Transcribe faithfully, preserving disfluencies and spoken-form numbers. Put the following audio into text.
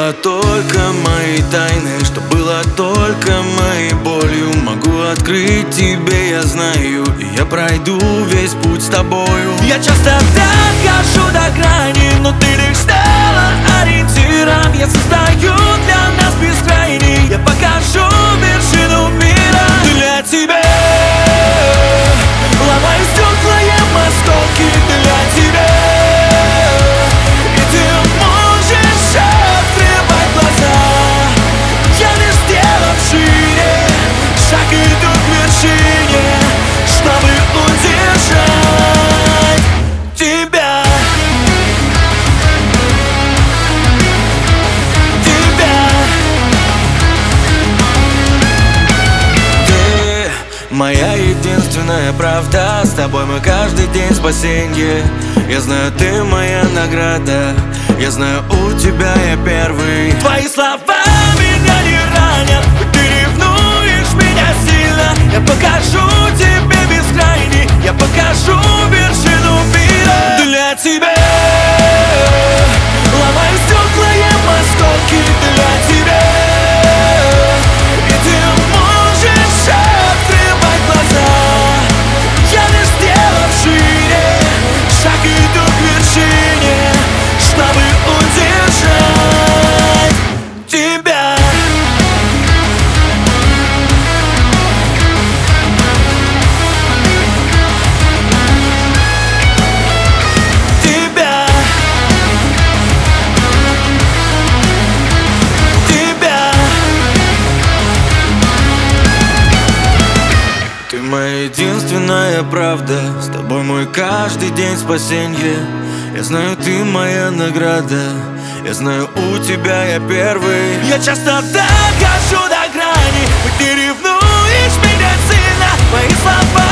было только моей тайной, что было только моей болью. Могу открыть тебе, я знаю, и я пройду весь путь с тобою. Я часто дохожу до грани, но ты лишь стала ориентиром. Я создаю для нас бескрайний, я покажу вершину мира для тебя. Ломаю стекла, ем осколки для тебя. И ты можешь открывать глаза. Я лишь сделав шире шаг, иду к вершине, чтобы удержать тебя. Тебя. Ты моя единственная правда, с тобой мой каждый день спасенье. Я знаю, ты моя награда, я знаю, у тебя я первый. Твои слова меня не ранят, ты ревнуешь меня сильно. Я покажу тебе бескрайний, я покажу вершину мира для тебя. Ломаю стекла, ем осколки для тебя. И ты можешь открывать глаза. Я лишь сделав шире шаг, иду к вершине, чтобы удержать тебя. Тебя. Тебя. Ты моя единственная правда, с тобой мой каждый день спасенье. Я знаю, ты моя награда, я знаю, у тебя я первый. Я часто дохожу до грани, ты ревнуешь меня сильно. Мои слова